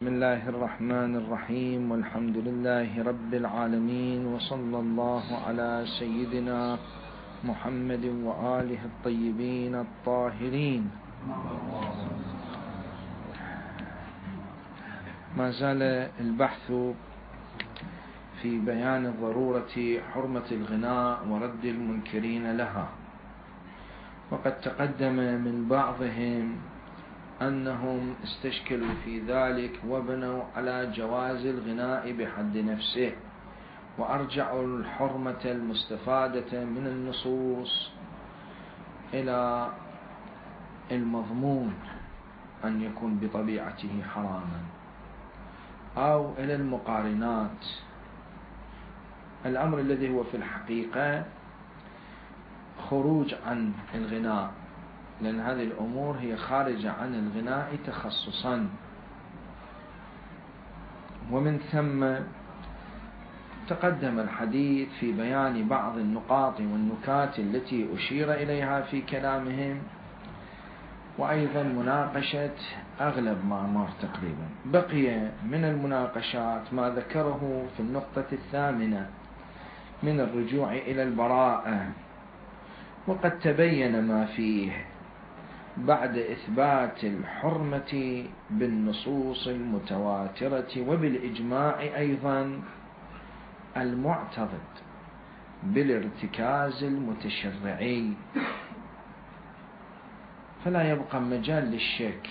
بسم الله الرحمن الرحيم، والحمد لله رب العالمين، وصلى الله على سيدنا محمد وآله الطيبين الطاهرين. ما زال البحث في بيان ضرورة حرمة الغناء ورد المنكرين لها، وقد تقدم من بعضهم أنهم استشكلوا في ذلك وبنوا على جواز الغناء بحد نفسه، وأرجعوا الحرمة المستفادة من النصوص إلى المضمون أن يكون بطبيعته حراما، أو إلى المقارنات، الأمر الذي هو في الحقيقة خروج عن الغناء، لأن هذه الأمور هي خارجة عن الغناء تخصصا. ومن ثم تقدم الحديث في بيان بعض النقاط والنكات التي أشير إليها في كلامهم، وأيضا مناقشة أغلب ما مر تقريبا. بقي من المناقشات ما ذكره في النقطة الثامنة من الرجوع إلى البراءة، وقد تبين ما فيه بعد إثبات الحرمة بالنصوص المتواترة وبالإجماع أيضا المعتضد بالارتكاز المتشرعي، فلا يبقى مجال للشك،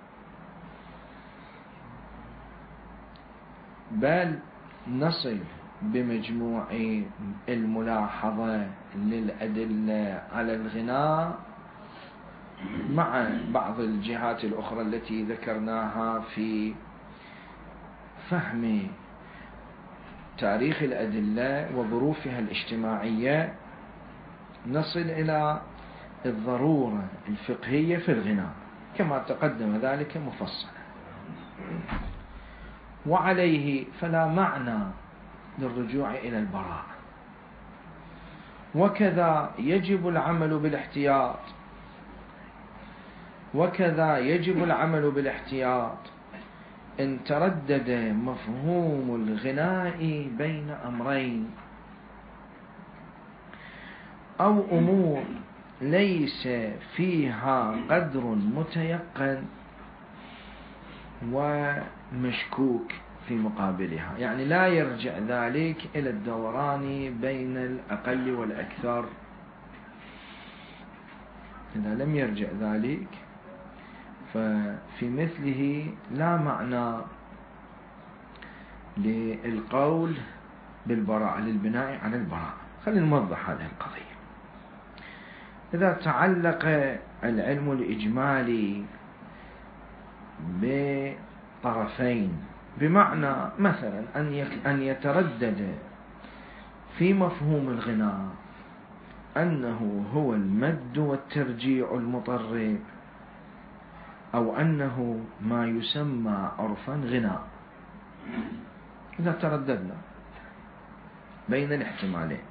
بل نصل بمجموع الملاحظة للأدلة على الغناء مع بعض الجهات الأخرى التي ذكرناها في فهم تاريخ الأدلة وظروفها الاجتماعية، نصل إلى الضرورة الفقهية في الغناء كما تقدم ذلك مفصلا. وعليه فلا معنى للرجوع إلى البراءة، وكذا يجب العمل بالاحتياط، إن تردد مفهوم الغناء بين أمرين، أو أمور ليس فيها قدر متيقن ومشكوك في مقابلها، يعني لا يرجع ذلك إلى الدوران بين الأقل والأكثر. إذا لم يرجع ذلك ففي مثله لا معنى للقول بالبراءة، للبناء على البراءة. خلينا نوضح هذه القضية. إذا تعلق العلم الإجمالي بطرفين، بمعنى مثلا أن يتردد في مفهوم الغناء أنه هو المد والترجيع المطرب، أو أنه ما يسمى عرفا غناء، إذا ترددنا بين الاحتمالين،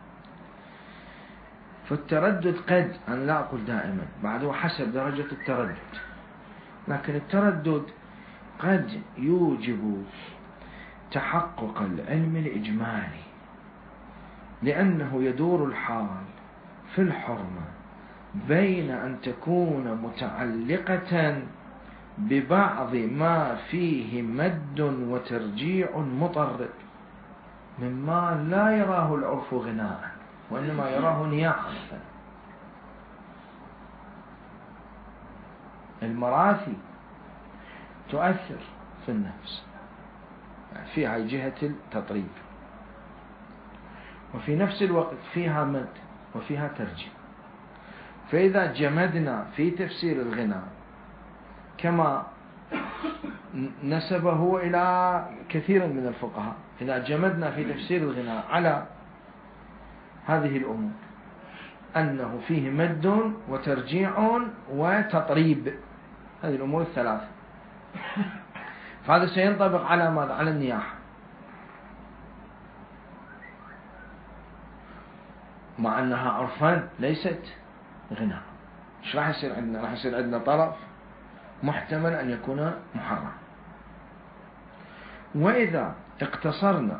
فالتردد قد، أنا لا أقول دائما، بعده حسب درجة التردد، لكن التردد قد يوجب تحقق العلم الإجمالي، لأنه يدور الحال في الحرمة بين أن تكون متعلقة ببعض ما فيه مد وترجيع مطرب مما لا يراه العرف غناء، وإنما يراه نياحة. المراثي تؤثر في النفس، فيها جهة التطريب، وفي نفس الوقت فيها مد وفيها ترجيع. فإذا جمدنا في تفسير الغناء كما نسبه إلى كثير من الفقهاء، إذا جمدنا في تفسير الغناء على هذه الأمور أنه فيه مد وترجيع وتطريب، هذه الأمور الثلاثة، فهذا سينطبق على ماذا؟ على النياحة، مع أنها عرفان ليست غناء. ايش راح يصير عندنا؟ راح يصير عندنا طرف محتمل أن يكون محرم، وإذا اقتصرنا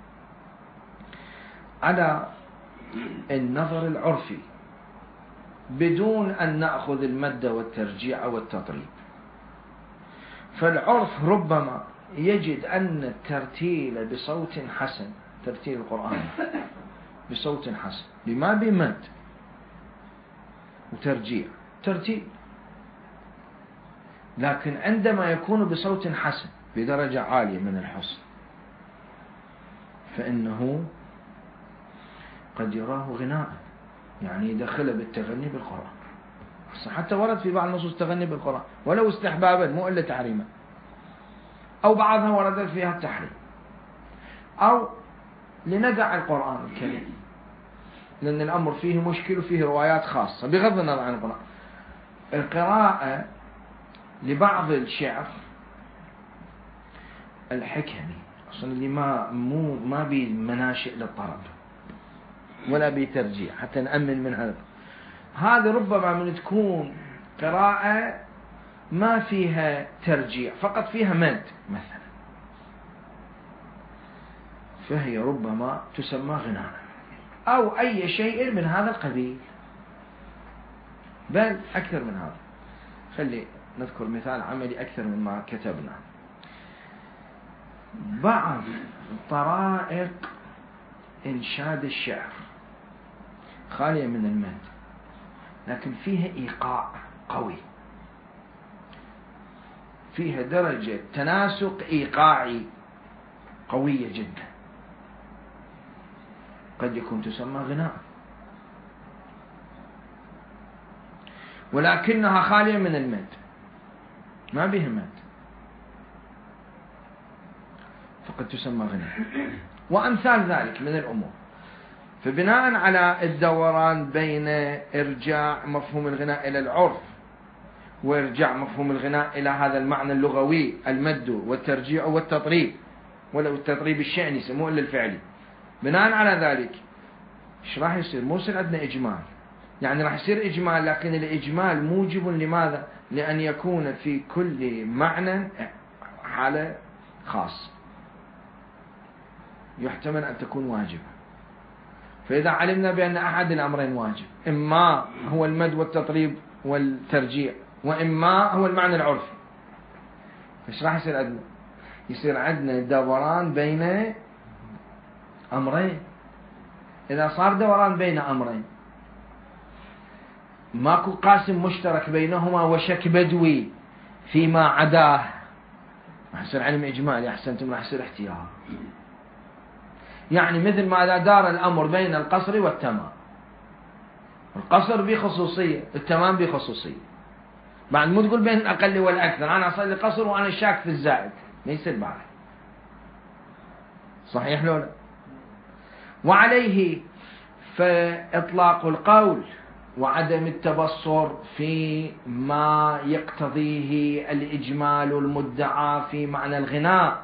على النظر العرفي بدون أن نأخذ المد والترجيع والتطريب، فالعرف ربما يجد أن الترتيل بصوت حسن، ترتيل القرآن بصوت حسن بما بمد وترجيع ترتيل، لكن عندما يكون بصوت حسن بدرجة عالية من الحسن فإنه قد يراه غناء، يعني يدخله بالتغني بالقرآن. حتى ورد في بعض النصوص التغني بالقرآن ولو استحبابا مو إلا تحريما، أو بعضها ورد فيها التحريم، أو لندع القرآن الكريم لأن الأمر فيه مشكل وفيه روايات خاصة بغض النظر عن القرآن. القراءة لبعض الشعر الحكمي أصلا اللي ما بمناشئ للطرب ولا بترجيع حتى نأمن من هذا ربما من تكون قراءة ما فيها ترجيع فقط فيها مد مثلا، فهي ربما تسمى غناء أو أي شيء من هذا القبيل، بل أكثر من هذا. خلي نذكر مثال عملي أكثر من ما كتبنا. بعض طرائق إنشاد الشعر خالية من المد لكن فيها إيقاع قوي، فيها درجة تناسق إيقاعي قوية جدا، قد يكون تسمى غناء ولكنها خالية من المد ما بها مد فقد تسمى غناء، وأمثال ذلك من الأمور. فبناء على الدوران بين إرجاع مفهوم الغناء إلى العرف وإرجاع مفهوم الغناء إلى هذا المعنى اللغوي المد والترجيع والتطريب، ولو التطريب الشأني يسموه إلا الفعلي، بناء على ذلك إيش راح يصير؟ مو يصير عندنا إجمال، يعني راح يصير إجمال لكن الإجمال موجب لماذا؟ لأن يكون في كل معنى حالة خاص يحتمل أن تكون واجبة. فإذا علمنا بأن أحد الأمرين واجب، إما هو المد والتطريب والترجيع وإما هو المعنى العرفي، إيش راح يصير عندنا؟ يصير عندنا دوران بين أمرين. إذا صار دوران بين أمرين ماكو قاسم مشترك بينهما وشك بدوي فيما عداه، راح يصير علم إجمالي، أحسنتم، راح يصير احتياط. يعني مثل ما إذا دار الأمر بين القصر والتمام، القصر بخصوصية التمام بخصوصية، بعد مو تقول بين الأقل والأكثر أنا أصلي قصر وأنا شاك في الزائد، ما يصير بعد، صحيح لولا؟ وعليه فإطلاق القول وعدم التبصر في ما يقتضيه الإجمال المدعى في معنى الغناء،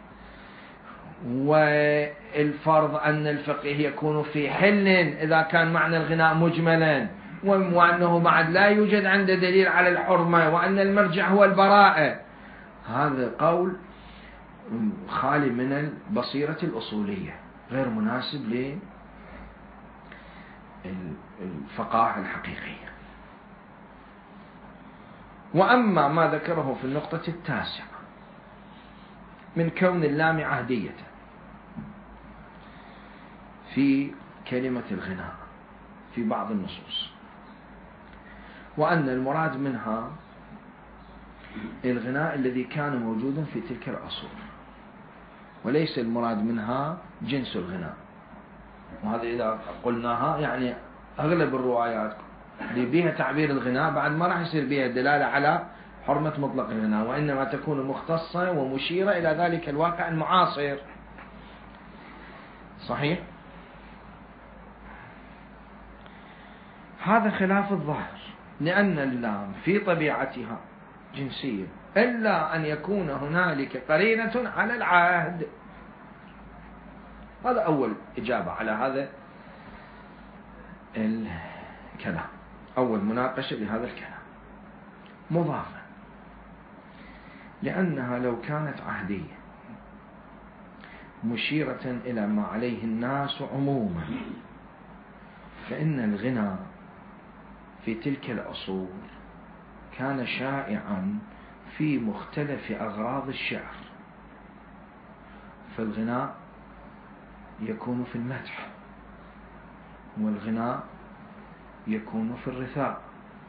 والفرض أن الفقيه يكون في حل إذا كان معنى الغناء مجملا، وأنه بعد لا يوجد عنده دليل على الحرمة، وأن المرجع هو البراءة. هذا قول خالي من البصيرة الأصولية، غير مناسب للفقاهة الحقيقية. وأما ما ذكره في النقطة التاسعة من كون اللام عهدية في كلمة الغناء في بعض النصوص، وأن المراد منها الغناء الذي كان موجودا في تلك العصور، وليس المراد منها جنس الغناء. وهذا إذا قلناها يعني أغلب الروايات اللي بيها تعبير الغناء بعد ما راح يصير بيها دلالة على حرمة مطلق الغناء، وإنما تكون مختصة ومشيرة إلى ذلك الواقع المعاصر. صحيح؟ هذا خلاف الظاهر، لأن اللام في طبيعتها جنسية إلا أن يكون هنالك قرينة على العهد. هذا أول إجابة على هذا الكلام، أول مناقشة لهذا الكلام. مضافة، لأنها لو كانت عهدية مشيرة إلى ما عليه الناس عموما، فإن الغنى في تلك العصور كان شائعا في مختلف أغراض الشعر. فالغناء يكون في المدح، والغناء يكون في الرثاء،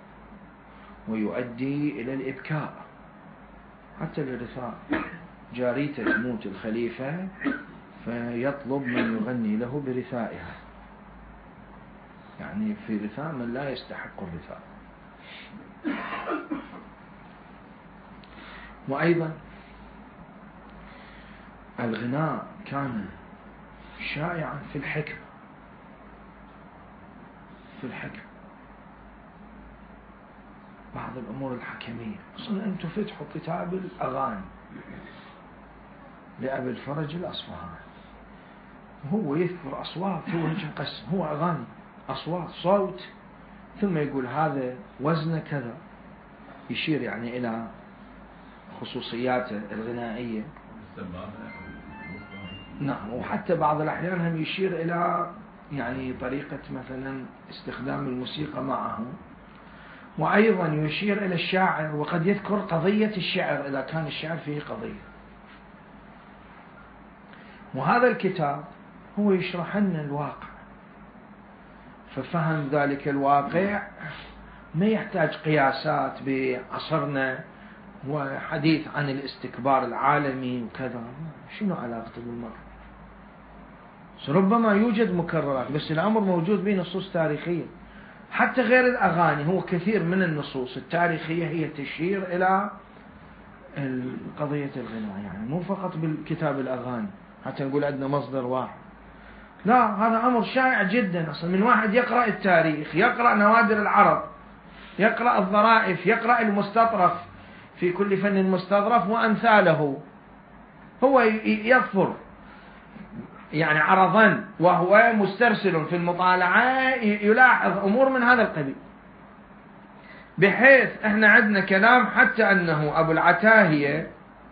ويؤدي إلى الإبكاء. حتى الرثاء، جاريته تموت الخليفة فيطلب من يغني له برثائها، يعني في رثاء من لا يستحق الرثاء. وأيضا الغناء كان شائعا في الحكمة، بعض الأمور الحكمية. أصلا أنتم فتحوا كتاب الأغاني لأبي الفرج الأصفهاني، هو يذكر أصوات، هو يقسم، هو أغاني أصوات صوت، ثم يقول هذا وزن كذا، يشير يعني إلى خصوصياته الغنائية. نعم. وحتى بعض الأحيان هم يشير إلى يعني طريقة مثلا استخدام الموسيقى معه. وأيضا يشير إلى الشاعر، وقد يذكر قضية الشعر إذا كان الشعر فيه قضية. وهذا الكتاب هو يشرح لنا الواقع، ففهم ذلك الواقع ما يحتاج قياسات بعصرنا وحديث عن الاستكبار العالمي وكذا. شنو علاقته بالمرء؟ ربما يوجد مكررات، بس الأمر موجود به نصوص تاريخية. حتى غير الأغاني، هو كثير من النصوص التاريخية هي تشير إلى قضية الغناء، يعني مو فقط بالكتاب الأغاني حتى نقول عندنا مصدر واحد. لا، هذا أمر شائع جدا. أصلا من واحد يقرأ التاريخ، يقرأ نوادر العرب، يقرأ الظرائف، يقرأ المستطرف، في كل فن مستظرف وأمثاله، هو يظفر يعني عرضا وهو مسترسل في المطالعة، يلاحظ أمور من هذا القبيل. بحيث احنا عندنا كلام حتى أنه أبو العتاهية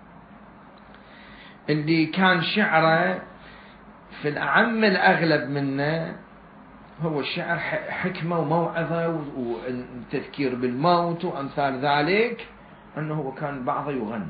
اللي كان شعره في الأعم الأغلب منه هو الشعر حكمة وموعظة وتذكير بالموت وأمثال ذلك، أنه هو كان بعضه يغنى.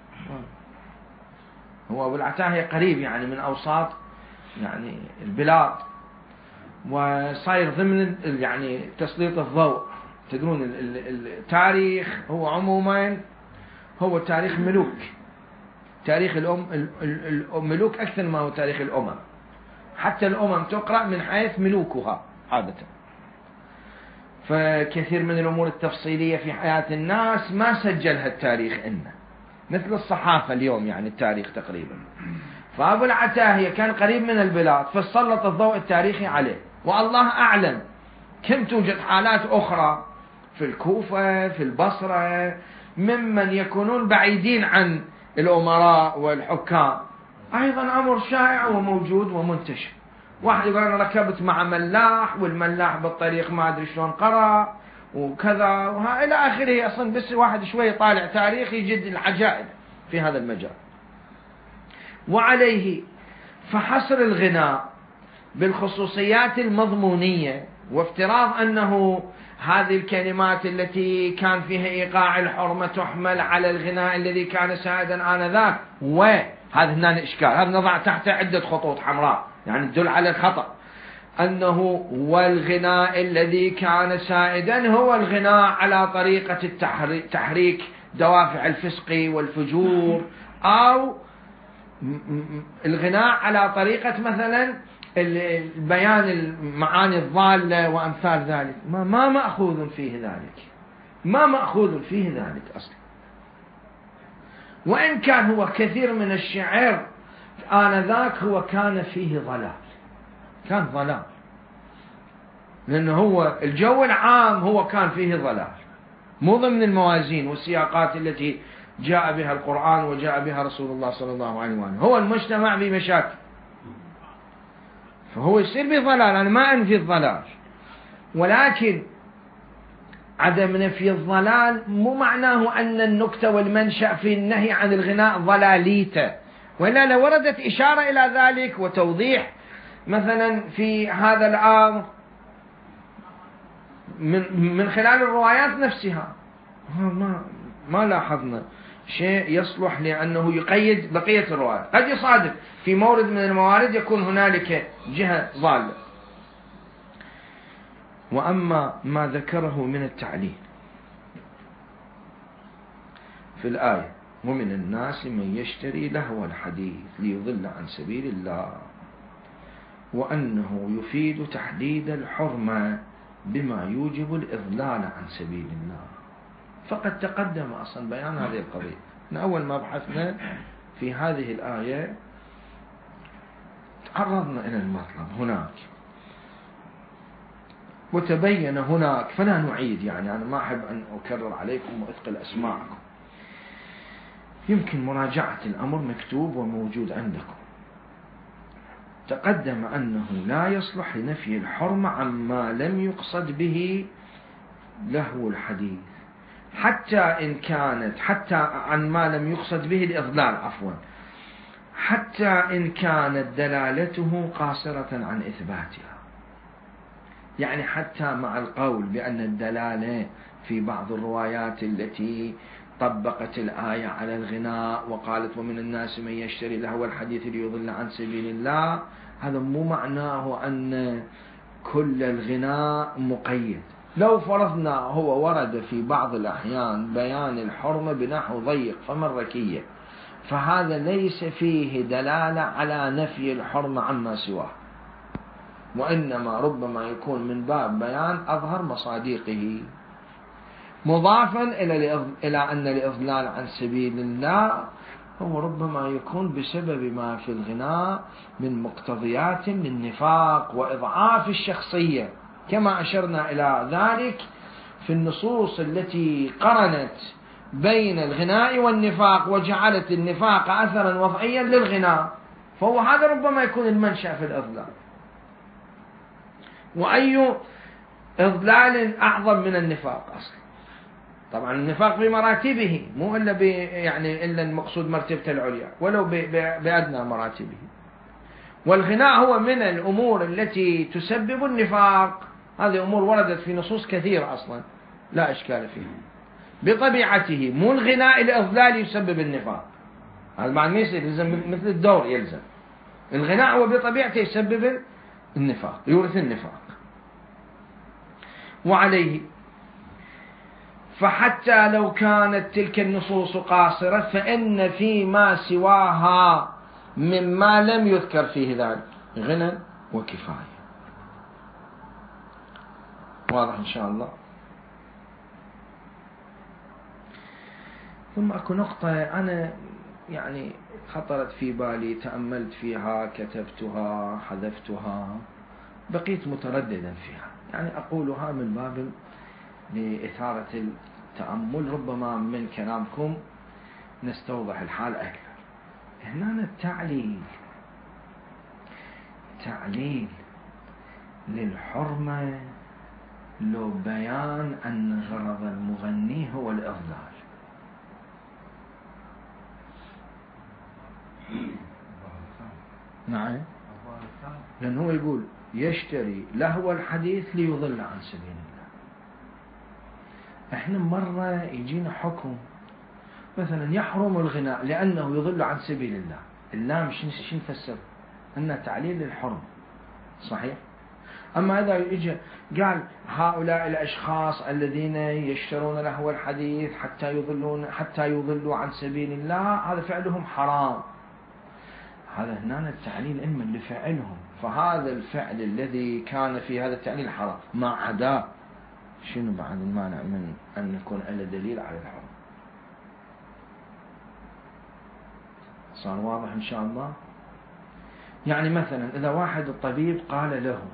هو أبو العتاهية قريب يعني من أوساط يعني البلاد، وصاير ضمن يعني تسليط الضوء. تدرون التاريخ هو عموما هو تاريخ ملوك، تاريخ الملوك أكثر ما هو تاريخ الأمم. حتى الأمم تقرأ من حيث ملوكها عادة، فكثير من الأمور التفصيلية في حياة الناس ما سجلها التاريخ إنه، مثل الصحافة اليوم يعني التاريخ تقريبا. فأبو العتاهية كان قريب من البلاد، فسلط الضوء التاريخي عليه. والله أعلم كم توجد حالات أخرى في الكوفة، في البصرة، ممن يكونون بعيدين عن الأمراء والحكام، أيضا أمر شائع وموجود ومنتشر. واحد يقول أنا ركبت مع ملاح، والملاح بالطريق ما أدري شلون قرأ وكذا إلى آخره. أصلا بس واحد شوي طالع تاريخ يجد العجائب في هذا المجال. وعليه فحصر الغناء بالخصوصيات المضمونية، وافتراض أنه هذه الكلمات التي كان فيها إيقاع الحرمة تحمل على الغناء الذي كان سائدا آنذاك. وهذا هنا الإشكال، هذا نضع تحت عدة خطوط حمراء يعني تدل على الخطأ، أنه والغناء الذي كان سائدا هو الغناء على طريقة تحريك دوافع الفسق والفجور، أو الغناء على طريقة مثلا البيان المعاني الضالة وأمثال ذلك. ما مأخوذ فيه ذلك، ما مأخوذ فيه ذلك أصلا. وإن كان هو كثير من الشعر آنذاك هو كان فيه ضلال، كان ضلال، لأنه هو الجو العام هو كان فيه ضلال، مو ضمن الموازين والسياقات التي جاء بها القرآن وجاء بها رسول الله صلى الله عليه وسلم. هو المجتمع بمشاكل، فهو يصير بضلال، أنا ما أنفي الضلال، ولكن عدم نفي الضلال مو معناه أن النكتة والمنشأ في النهي عن الغناء ضلاليته وإلا لو وردت إشارة إلى ذلك وتوضيح مثلا في هذا الأمر من خلال الروايات نفسها، ما لاحظنا شيء يصلح لأنه يقيد بقية الروايات. قد يصادف في مورد من الموارد يكون هنالك جهة ضالة. وأما ما ذكره من التعليل في الآية: ومن الناس من يشتري لهو الحديث ليضل عن سبيل الله، وأنه يفيد تحديد الحرمة بما يوجب الإضلال عن سبيل الله. فقد تقدم أصلا بيان هذه القضية من أول ما بحثنا في هذه الآية، تعرضنا إلى المطلب هناك وتبين هناك، فلا نعيد. يعني أنا ما أحب أن أكرر عليكم وأثقل أسماعكم، يمكن مراجعة الأمر مكتوب وموجود عندكم. تقدم أنه لا يصلح لنفي الحرمة عما لم يقصد به لهو الحديث، حتى عن ما لم يقصد به الإضلال، حتى إن كانت دلالته قاصرة عن إثباتها. يعني حتى مع القول بأن الدلالة في بعض الروايات التي طبقت الآية على الغناء وقالت ومن الناس من يشتري لهو الحديث ليضل عن سبيل الله، هذا مو معناه أن كل الغناء مقيد. لو فرضنا هو ورد في بعض الأحيان بيان الحرمة بنحو ضيق فمركية، فهذا ليس فيه دلالة على نفي الحرمة عما سواه، وإنما ربما يكون من باب بيان أظهر مصادقه، مضافا إلى أن الإضلال عن سبيل الله هو ربما يكون بسبب ما في الغناء من مقتضيات للنفاق وإضعاف الشخصية، كما أشرنا إلى ذلك في النصوص التي قرنت بين الغناء والنفاق وجعلت النفاق أثرا وضعيا للغناء، فهو هذا ربما يكون المنشأ في الإضلال. وأي إضلال أعظم من النفاق أصلا؟ طبعا النفاق بمراتبه، مو إلا إلا المقصود مرتبة العليا ولو بأدنى مراتبه. والغناء هو من الأمور التي تسبب النفاق، هذه أمور وردت في نصوص كثيرة أصلا لا إشكال فيها بطبيعته. مو الغناء الإضلال يسبب النفاق، هذا معنى يلزم مثل الدور يلزم. الغناء هو بطبيعته يسبب النفاق، يورث النفاق. وعليه فحتى لو كانت تلك النصوص قاصرة فإن فيما سواها مما لم يذكر فيه ذلك غنى وكفاية. واضح إن شاء الله. ثم أكو نقطة أنا خطرت في بالي، تأملت فيها، كتبتها، حذفتها، بقيت مترددا فيها، أقولها من باب لإثارة التأمل، ربما من كلامكم نستوضح الحال أكثر. هنا تعليل للحرمة لو بيان أن غرض المغني هو الإضلال. نعم، لأنه هو يقول يشتري لهو الحديث ليضل عن سبيل الله. احنا مرة يجينا حكم مثلا يحرم الغناء لأنه يضل عن سبيل الله، اللام شو نفسر؟ أنه تعليل للحرم، صحيح؟ أما إذا يجي قال هؤلاء الأشخاص الذين يشترون لهو الحديث حتى يضلوا عن سبيل الله، هذا فعلهم حرام، هذا هنا التعليل إما لفعلهم، فهذا الفعل الذي كان في هذا التعليل حرام، ما عدا شنو بعد المانع من أن يكون له دليل على الحرام؟ صار واضح إن شاء الله؟ مثلا إذا واحد الطبيب قال له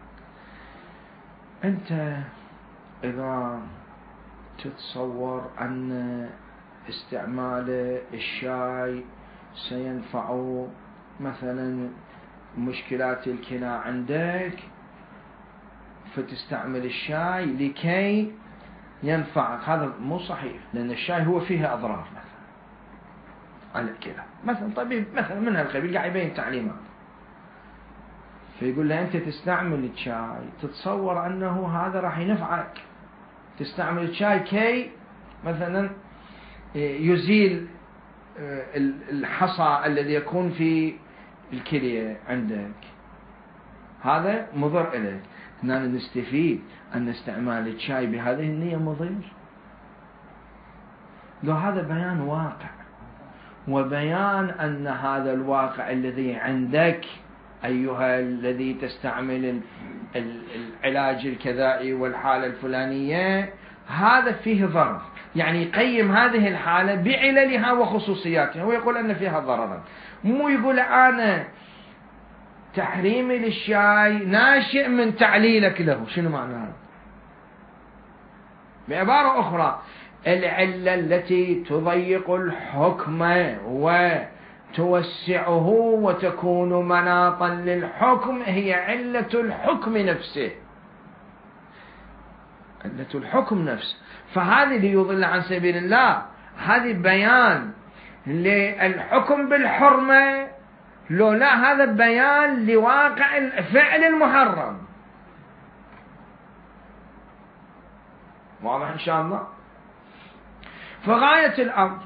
أنت إذا تتصور أن استعمال الشاي سينفع مثلا مشكلات الكلى عندك، فتستعمل الشاي لكي ينفعك، هذا مو صحيح، لأن الشاي هو فيه أضرار مثلا. على الكلى. مثلا طبيب مثلا من هالقبيل قاعد يبين تعليمات، فيقول له أنت تستعمل الشاي تتصور أنه هذا راح ينفعك، تستعمل الشاي كي مثلا يزيل الحصى الذي يكون في الكلية عندك، هذا مضر إليك. هنا نستفيد أن استعمال الشاي بهذه النية مضر. لو هذا بيان واقع، وبيان أن هذا الواقع الذي عندك أيها الذي تستعمل العلاج الكذائي والحالة الفلانية هذا فيه ضرر، يعني يقيم هذه الحالة بعللها وخصوصياتها ويقول أن فيها ضررا، مو يقول أنا تحريمي للشاي ناشئ من تعليلك له. شنو معنى هذا؟ بعبارة أخرى العلة التي تضيق الحكم وتوسعه وتكون مناطا للحكم هي علة الحكم نفسه، علة الحكم نفسه. فهذه ليضل عن سبيل الله، هذه بيان للحكم بالحرمة، لو لا هذا بيان لواقع الفعل المحرم. واضح إن شاء الله؟ فغاية الأمر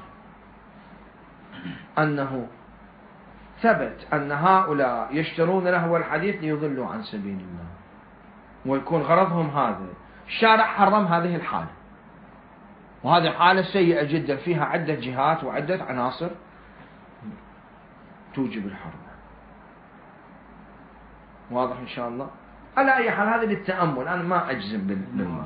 أنه ثبت أن هؤلاء يشترون لهو الحديث ليضلوا عن سبيل الله، ويكون غرضهم هذا. الشارع حرم هذه الحالة، وهذه حالة سيئة جدا فيها عدة جهات وعدة عناصر توجب الحرمة. واضح إن شاء الله؟ على أي حال هذا للتأمل، أنا ما أجزم بالمرة.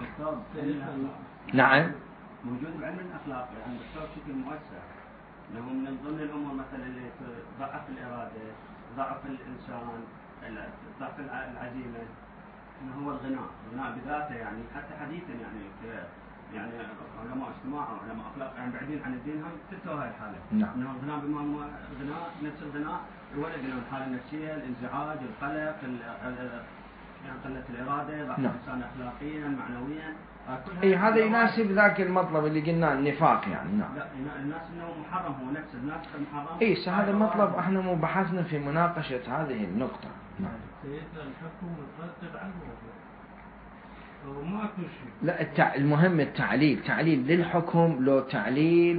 نعم موجود بعلم الأخلاق يعني بشكل مؤثر، أنه من ضمن الأمور مثلا اللي ضعف الإرادة، ضعف الإنسان، ضعف العزيمة، أنه هو الغناء بذاته. يعني حتى حديثا يعني علماء اجتماع وعلماء أخلاق يعني بعيدين عن الدين هم تلتوا هاي الحالة. نعم. أنه الغناء بما هو غناء نفس الغناء الولد، أنه الحالة النفسية، الانزعاج، القلق، يعني قلة الإرادة، ضعف الإنسان أخلاقيا معنويا. اي هذا يناسب ذاك المطلب اللي قلنا النفاق يعني. نعم. لا الناس انه محرم، هو نفس الناس محرم. اي هذا المطلب احنا مو بحثنا في مناقشة هذه النقطة. نعم. سيدنا الحكم مترتب على الموضوع وما اكو شيء. لا المهم التعليل، تعليل للحكم لو تعليل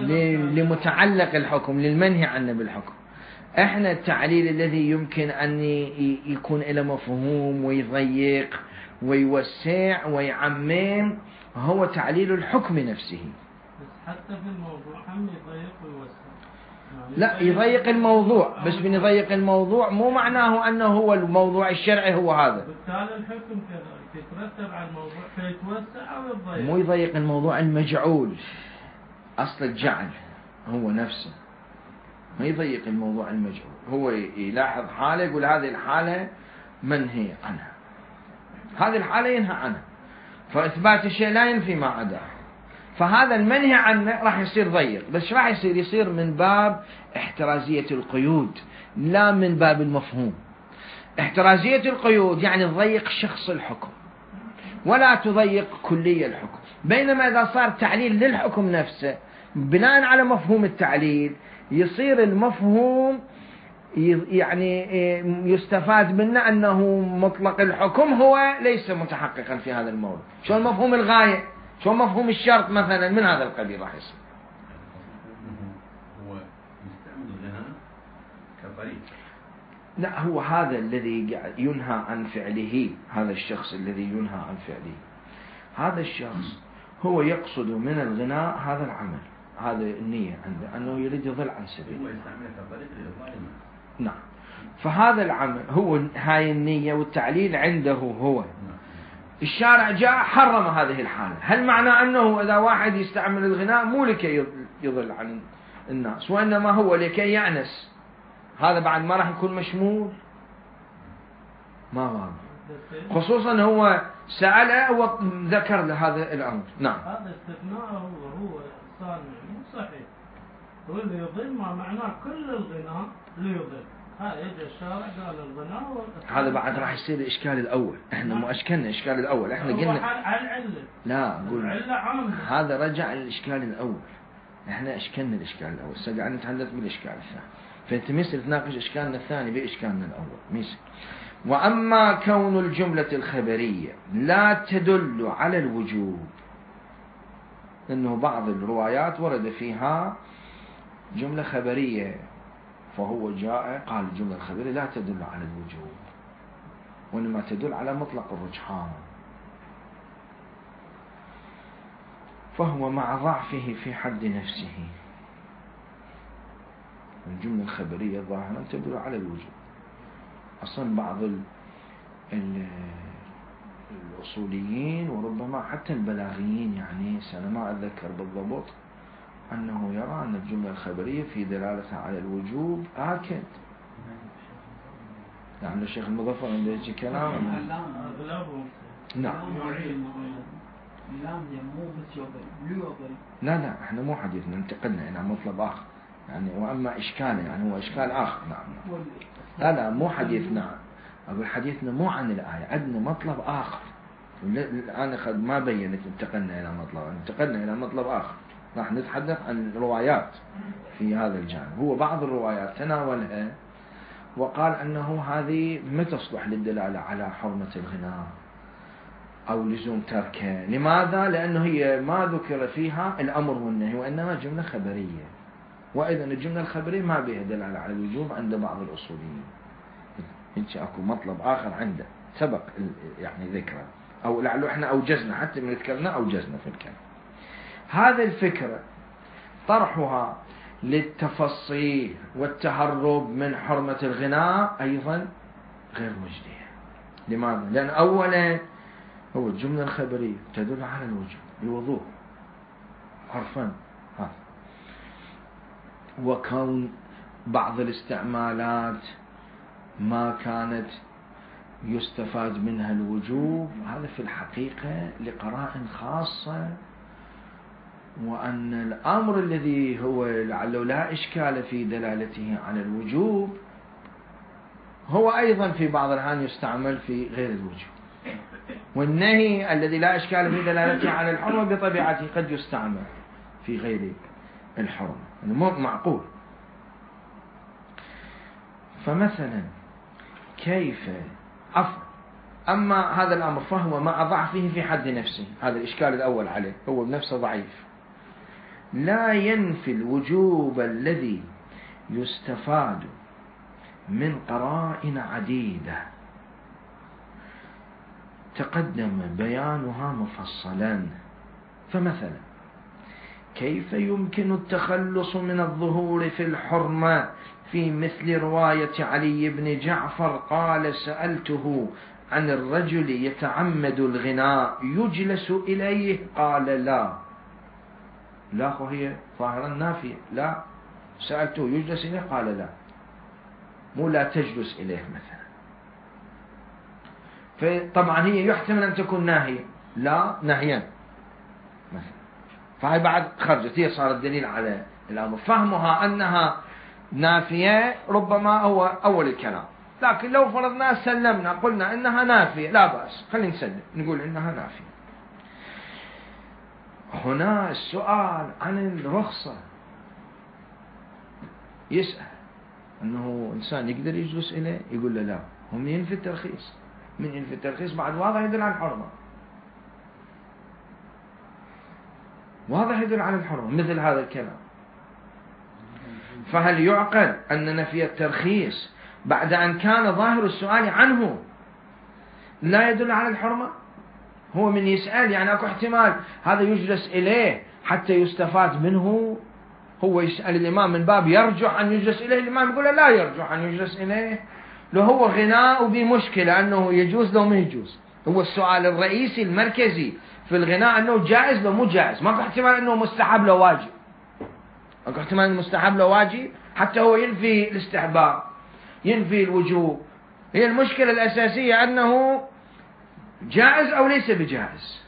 لمتعلق الحكم للمنهي عنه بالحكم. احنا التعليل الذي يمكن ان يكون له مفهوم ويضيق ويوسع ويعمم هو تعليل الحكم نفسه. بس حتى في الموضوع هم يضيق ويوسع. لا يضيق الموضوع، بس من يضيق الموضوع مو معناه أنه هو الموضوع الشرعي هو هذا. بالتالي الحكم يترتب على الموضوع فيتوسع أو يضيق. مو يضيق الموضوع المجعول، أصل الجعل هو نفسه، ما يضيق الموضوع المجعول. هو يلاحظ حالة يقول هذه الحالة منهي عنها، هذه الحالة ينهى عنها، فإثبات الشيء لا ينفي ما عداه. فهذا المنهي عنه راح يصير ضيق، بس راح يصير من باب احترازية القيود لا من باب المفهوم. احترازية القيود يعني تضيق شخص الحكم ولا تضيق كلية الحكم، بينما إذا صار تعليل للحكم نفسه بناء على مفهوم التعليل يصير المفهوم يعني يستفاد منه أنه مطلق الحكم هو ليس متحققا في هذا الموضوع. شو مفهوم الغاية، شو مفهوم الشرط مثلا من هذا القبيل راح يصير. هو يستعمل الغناء كطريق. لا هو هذا الذي ينهى عن فعله، هذا الشخص الذي ينهى عن فعله، هذا الشخص هو يقصد من الغناء هذا العمل، هذا النية عنده أنه يريد يضل عن سبيل. هو يستعمل كطريق لإضلال. نعم. فهذا العمل هو هاي النية والتعليل عنده هو. الشارع جاء حرم هذه الحالة، هل معنى أنه إذا واحد يستعمل الغناء مو لكي يضل عن الناس وإنما هو لكي يأنس؟ هذا بعد ما راح يكون مشمول، ما واضح، خصوصا هو سأله وذكر له هذا الأمر. نعم. هذا استثناء هو صار مو صحيح، هو اللي يضل ما معناه كل الغناء ليضل. يجي الشارع قال الغناء هذا بعد راح يصير الإشكال الأول. احنا مو أشكلنا الإشكال الأول، احنا قلنا على العلة. لا قول العلة عامة. هذا رجع للإشكال الأول. احنا اشكلنا الاشكال الاول، قاعد نتحدث بالاشكال الثاني، فانت مثل تناقش اشكالنا الثاني باشكالنا الاول مثل. واما كون الجملة الخبرية لا تدل على الوجوب، انه بعض الروايات ورد فيها جملة خبرية، فهو جاء قال الجملة الخبرية لا تدل على الوجوب، وإنما تدل على مطلق الرجحان، فهو مع ضعفه في حد نفسه. الجملة الخبرية ظاهرا تدل على الوجوب. أصلا بعض الأصوليين وربما حتى البلاغيين، يعني أنا ما أتذكر بالضبط، أنه يرى أن الجملة الخبرية في دلالتها على الوجوب آكد. نعم الشيخ المظفر عنده هيك كلام. نعم. لا احنا مو حديثنا، انتقلنا إلى مطلب آخر يعني، وأما إشكاله يعني هو إشكال آخر. نعم. لا مو حديثنا، أقول حديثنا مو عن الآية، عندنا مطلب آخر الآن ما بينت انتقلنا إلى مطلب، انتقلنا إلى مطلب آخر، راح نتحدث عن الروايات في هذا الجانب. هو بعض الروايات تناولها وقال أنه هذه ما تصلح للدلالة على حرمة الغناء أو لزوم تركه. لماذا؟ لأنه هي ما ذكر فيها الأمر والنهي، وإنما جملة خبرية، وإذا الجملة الخبرية ما بها دلالة على الوجوب عند بعض الأصوليين. هيك أكو مطلب آخر عنده سبق يعني ذكره، أو لعله إحنا أوجزنا حتى من ذكرنا أوجزنا في الكلام. هذا الفكرة طرحها للتفصيل والتهرب من حرمة الغناء أيضا غير مجدية. لماذا؟ لأن أولا هو الجملة الخبرية تدل على الوجوب بوضوح حرفا، وكون بعض الاستعمالات ما كانت يستفاد منها الوجوب هذا في الحقيقة لقرائن خاصة، وأن الأمر الذي هو لعله لا إشكال في دلالته على الوجوب هو أيضا في بعض الأحيان يستعمل في غير الوجوب، والنهي الذي لا إشكال في دلالته على الحرمة بطبيعته قد يستعمل في غير الحرمة، يعني مو معقول. فمثلا كيف أما هذا الأمر فهو مع ضعفه في حد نفسه، هذا الإشكال الأول عليه، هو بنفسه ضعيف، لا ينفي الوجوب الذي يستفاد من قرائن عديدة تقدم بيانها مفصلا. فمثلا كيف يمكن التخلص من الظهور في الحرمة في مثل رواية علي بن جعفر قال سألته عن الرجل يتعمد الغناء يجلس إليه قال لا وهي ظاهرا نافية، لا سألته يجلس إليه قال لا، مو لا تجلس إليه مثلا. فطبعا هي يحتمل أن تكون ناهية، لا نهيا مثلا، فهي بعد خرجت، هي صارت دليل على الأمر. فهمها أنها نافية ربما هو أول الكلام، لكن لو فرضنا سلمنا قلنا إنها نافية لا بأس، خلينا نسلم نقول إنها نافية. هنا السؤال عن الرخصة، يسأل أنه إنسان يقدر يجلس إليه، يقول له لا، هم ينفي الترخيص، من ينفي الترخيص بعد واضح يدل على الحرمة، واضح يدل على الحرمة مثل هذا الكلام. فهل يعقل أن نفي الترخيص بعد أن كان ظاهر السؤال عنه لا يدل على الحرمة؟ هو من يسأل يعني أكو احتمال هذا يجلس إليه حتى يستفاد منه، هو يسأل الإمام من باب يرجح أن يجلس إليه، الإمام يقول لا يرجح أن يجلس إليه، لو هو غناء بمشكلة أنه يجوز لو ما يجوز. هو السؤال الرئيسي المركزي في الغناء أنه جائز لو مو جائز، ما في احتمال أنه مستحب لو واجب، أكو احتمال المستحب لو واجب، حتى هو ينفي الاستحباب ينفي الوجوب. هي المشكلة الأساسية أنه جائز أو ليس بجائز،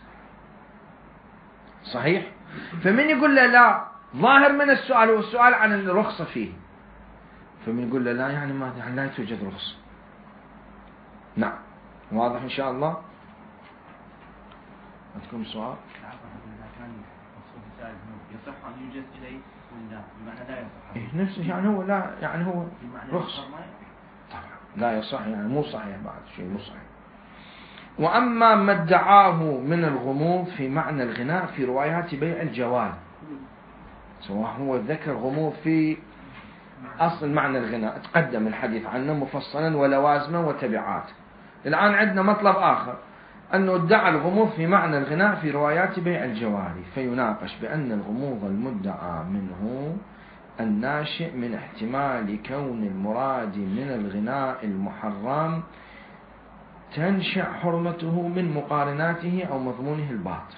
صحيح؟ فمن يقول له لا، ظاهر من السؤال والسؤال عن الرخصة فيه، فمن يقول له لا يعني ما يعني لا توجد رخصة. نعم واضح إن شاء الله. عندكم سؤال؟ يصح أن يوجد إليه ولا بمعنى لا يصح؟ إيه نفسه يعني هو لا يعني هو بمعنى رخص طبعا لا يصح يعني مو صحيح بعد شيء مو صحيح. وأما ما ادعاه من الغموض في معنى الغناء في روايات بيع الجوال، سواء هو ذكر غموض في أصل معنى الغناء تقدم الحديث عنه مفصلا ولوازمه وتبعات. الآن عندنا مطلب آخر أنه ادعى الغموض في معنى الغناء في روايات بيع الجواري، فيناقش بأن الغموض المدعى منه الناشئ من احتمال كون المراد من الغناء المحرم تنشأ حرمته من مقارناته أو مضمونه الباطل.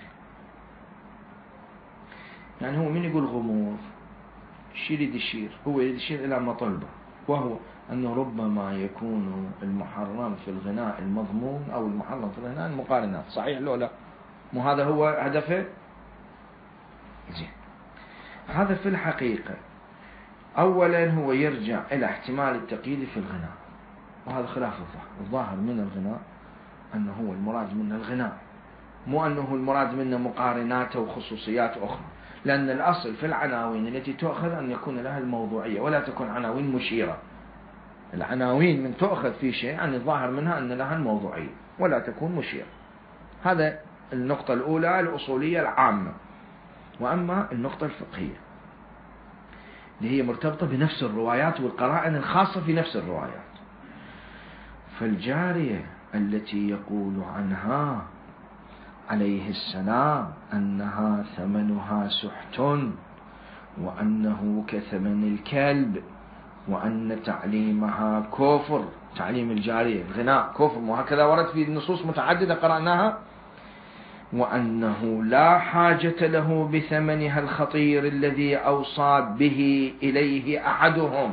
يعني هو من يقول غموض يريد يشير، هو يريد يشير إلى مطلبه، وهو أنه ربما يكون المحرم في الغناء المضمون أو المحرم في الغناء المقارنات. صحيح لو لا؟ مو هذا هو هدفه؟ زين. هذا في الحقيقة أولا هو يرجع إلى احتمال التقييد في الغناء، وهذا خلاف الظاهر. الظاهر من الغناء أنه هو المراد منه الغناء، مو أنه المراد منه مقارنات وخصوصيات أخرى، لأن الأصل في العناوين التي تؤخذ أن يكون لها الموضوعية ولا تكون عناوين مشيرة. العناوين من تؤخذ في شيء يعني الظاهر منها أن لها الموضوعية ولا تكون مشيرة. هذا النقطة الأولى الأصولية العامة. وأما النقطة الفقهية اللي هي مرتبطة بنفس الروايات والقرائن الخاصة في نفس الروايات، فالجارية التي يقول عنها عليه السلام أنها ثمنها سحت وأنه كثمن الكلب وأن تعليمها كفر، تعليم الجارية الغناء كفر، وهكذا ورد في النصوص متعددة قرأناها، وأنه لا حاجة له بثمنها الخطير الذي أوصى به إليه أحدهم،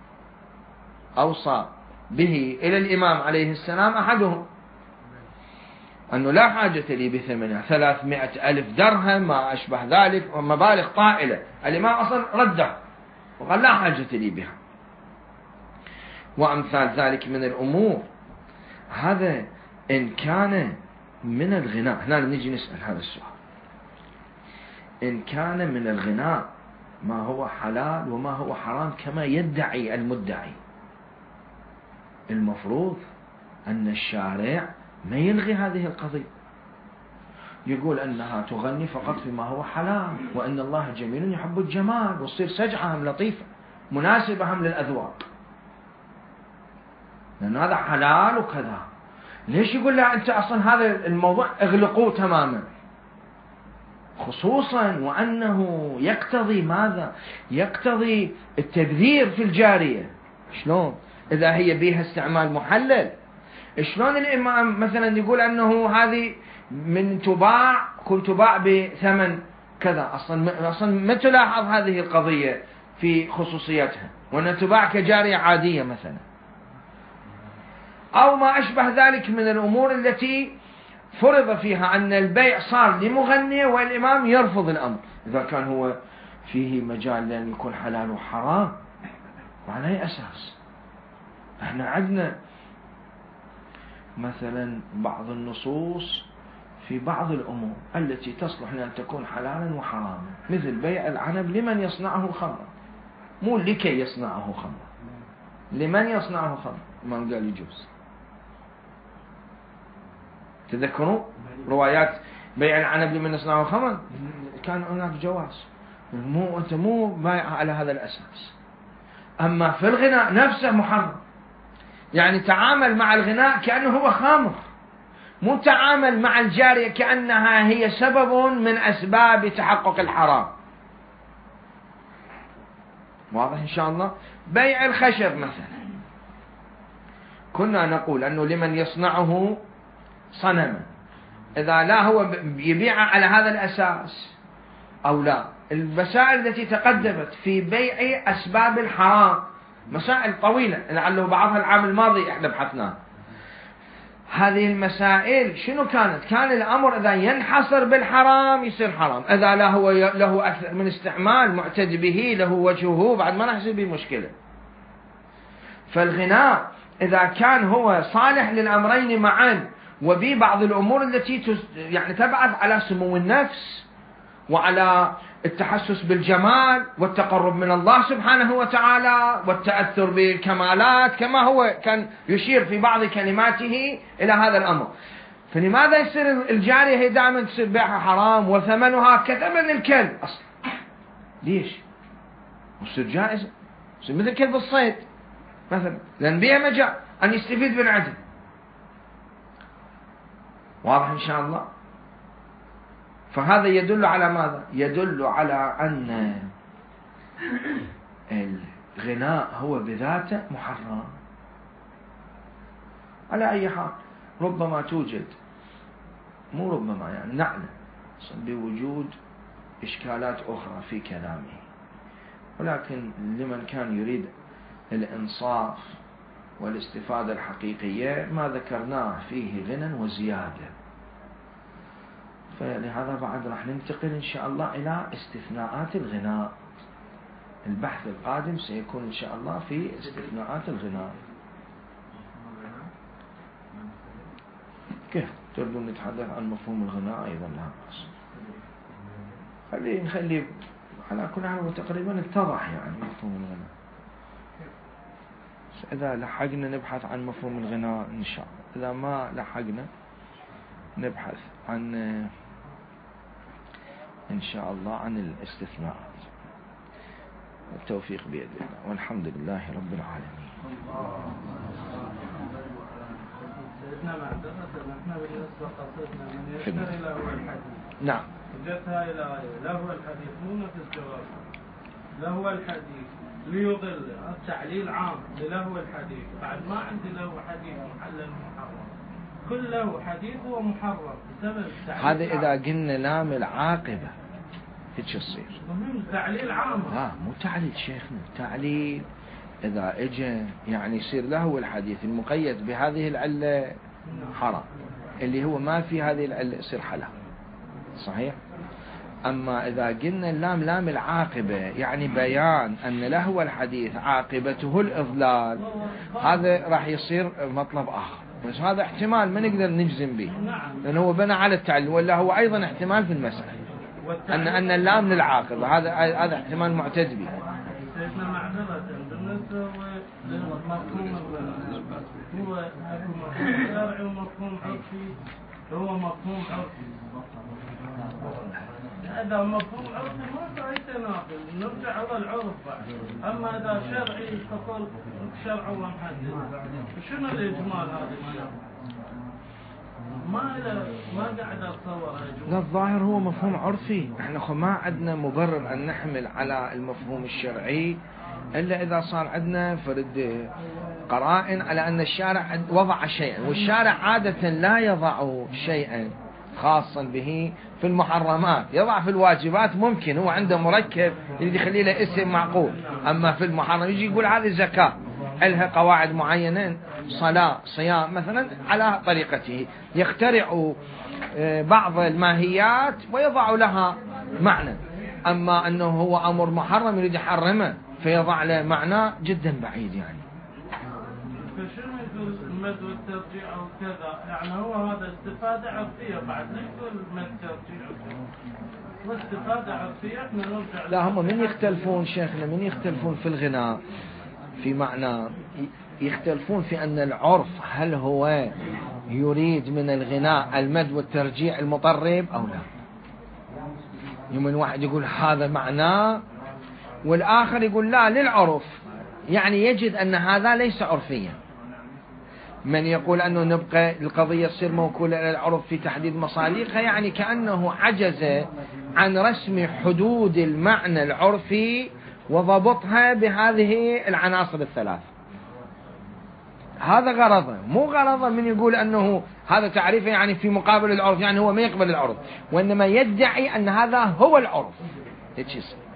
أوصى به إلى الإمام عليه السلام أحدهم، أنه لا حاجة لي بثمنها 300,000 درهم ما أشبه ذلك ومبالغ طائلة. الإمام أصلا رده وقال لا حاجة لي بها، وأمثال ذلك من الأمور. هذا إن كان من الغناء، هنا نجي نسأل هذا السؤال، إن كان من الغناء ما هو حلال وما هو حرام كما يدعي المدعي، المفروض أن الشارع ما يلغي هذه القضية، يقول أنها تغني فقط فيما هو حلال، وأن الله جميل يحب الجمال، وتصير سجعة هم لطيفة مناسبة هم للأذواق، لأن هذا حلال وكذا. ليش يقول لا أنت أصلا هذا الموضوع اغلقوه تماما، خصوصا وأنه يقتضي ماذا؟ يقتضي التبذير في الجارية. شلون؟ إذا هي بها استعمال محلل، شلون الإمام مثلا يقول أنه هذه من تباع كنت تباع بثمن كذا، أصلا ما تلاحظ هذه القضية في خصوصيتها، وأن تباع كجارية عادية مثلا، أو ما أشبه ذلك من الأمور التي فرض فيها أن البيع صار لمغني والإمام يرفض الأمر. إذا كان هو فيه مجال لأن يكون حلال وحرام، وعلى أي أساس؟ احنا عندنا مثلا بعض النصوص في بعض الأمور التي تصلح لأن تكون حلالا وحراما، مثل بيع العنب لمن يصنعه خمرا، مو لكي يصنعه خمرا، لمن يصنعه خمرا. الإمام قال يجوز. تذكروا روايات بيع العنب لمن يصنعه خمرا؟ كان هناك جواز، أنت مو بايع على هذا الأساس. أما في الغناء نفسه محرم، يعني تعامل مع الغناء كأنه هو خمر، مو تعامل مع الجارية كأنها هي سبب من أسباب تحقق الحرام. واضح إن شاء الله؟ بيع الخشب مثلا كنا نقول أنه لمن يصنعه صنما، إذا لا هو يبيع على هذا الأساس أو لا. المسائل التي تقدمت في بيع أسباب الحرام مسائل طويلة، لعله بعضها العام الماضي احنا بحثناه. هذه المسائل شنو كانت؟ كان الأمر إذا ينحصر بالحرام يصير حرام، إذا لا هو له أكثر من استعمال معتد به له وجهه بعد ما نحسب به مشكلة. فالغناء إذا كان هو صالح للأمرين معا، وبي بعض الأمور التي يعني تبعث على سمو النفس وعلى التحسس بالجمال والتقرب من الله سبحانه وتعالى والتأثر بالكمالات، كما هو كان يشير في بعض كلماته إلى هذا الأمر. فلماذا يصير الجارية هي دائما تصير بيعها حرام وثمنها كثمن الكلب أصلا؟ ليش؟ وتصير جائزة، تصير مثل كلب الصيد مثلا، لأن بيها مجال أن يستفيد من عدل. واضح إن شاء الله؟ فهذا يدل على ماذا؟ يدل على أن الغناء هو بذاته محرم. على أي حال ربما توجد، مو ربما يعني نعلم بوجود إشكالات أخرى في كلامه، ولكن لمن كان يريد الإنصاف والاستفادة الحقيقية ما ذكرناه فيه غنى وزيادة. فلهذا بعد راح ننتقل إن شاء الله إلى استثناءات الغناء. البحث القادم سيكون إن شاء الله في استثناءات الغناء. كيف تريدون نتحدث عن مفهوم الغناء أيضا؟ لا بأس، نخلي على كل حال تقريبا اتضح يعني مفهوم الغناء. إذا لحقنا نبحث عن مفهوم الغناء إن شاء الله، إذا ما لحقنا نبحث عن إن شاء الله عن الاستثناءات. التوفيق بيد الله، والحمد لله رب العالمين. سيدنا معذرة، نحن بالنسبة قصدنا من يشتري له الحديث. نعم. وجدتها إلى له الحديث مو نفس الجواب. له الحديث ليضل، التعليل عام لله الحديث، بعد ما عندي له حديث محلل محرم، كل له حديث هو محرم بسبب التعليل. هذا إذا قلنا لام العاقبة هيك يصير. مهم تعليل عام. مو تعليل شيخنا، تعليل إذا إجا يعني يصير له الحديث المقيد بهذه العلة حرام، اللي هو ما في هذه العلة يصير حلال. صحيح؟ أما إذا قلنا اللام لام العاقبة يعني بيان أن له الحديث عاقبته الإضلال، هذا راح يصير مطلب آخر، بس هذا احتمال ما نقدر نجزم به لأنه هو بنى على التعليل، ولا هو أيضا احتمال في المسألة أن اللام للعاقبة، هذا احتمال معتد به. سيدنا معذرة بالنسبة لمفهوم هو مفهوم شرعي ومفهوم عرفي، هو مفهوم عرفي. إذا مفهوم عرفي ما في أي تناقض، نرجع إلى العرف بعد. أما إذا شرعي تقول شرع ومحدد، شنو الإجمال هذا؟ ما قاعد أتصور. لا، الظاهر هو مفهوم عرفي. احنا ما عندنا مبرر أن نحمل على المفهوم الشرعي إلا إذا صار عندنا فرد قرائن على أن الشارع وضع شيئا، والشارع عادة لا يضع شيئا خاصا به في المحرمات، يضع في الواجبات ممكن هو عنده مركب اللي يخلي له اسم معقول، أما في المحرم يجي يقول هذه زكاة لها قواعد معينة، صلاة صيام مثلا على طريقته، يخترع بعض الماهيات ويضع لها معنى. أما أنه هو أمر محرم يريد يحرمه فيضع له معنى جدا بعيد يعني. فشنو يقول المد والترجيع أو كذا؟ يعني هو هذا استفادة عرفية، بعد لا يقول مد ترجيع وكذا، واستفادة عرفية احنا نرجع. لا، هم من يختلفون شيخنا، من يختلفون في الغناء في معنى، يختلفون في أن العرف هل هو يريد من الغناء المد والترجيع المطرب أو لا. يوم واحد يقول هذا معناه والآخر يقول لا للعرف، يعني يجد أن هذا ليس عرفيا. من يقول أنه نبقى القضية تصير موكولة إلى العرف في تحديد مصالحها، يعني كأنه عجز عن رسم حدود المعنى العرفي وضبطها بهذه العناصر الثلاث. هذا غرضه، مو غرضه من يقول أنه هذا تعريفه يعني في مقابل العرف، يعني هو ما يقبل العرف، وإنما يدعي أن هذا هو العرف.